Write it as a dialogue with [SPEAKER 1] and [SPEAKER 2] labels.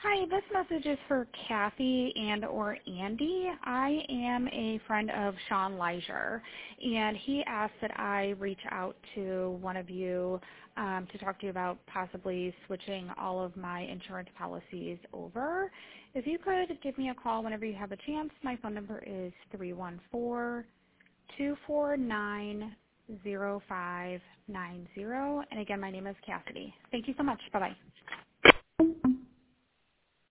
[SPEAKER 1] Hi, this message is for Kathy and or Andy. I am a friend of Sean Leisure, and he asked that I reach out to one of you to talk to you about possibly switching all of my insurance policies over. If you could give me a call whenever you have a chance, my phone number is 314-249-0590. And again, my name is Cassidy. Thank you so much. Bye-bye.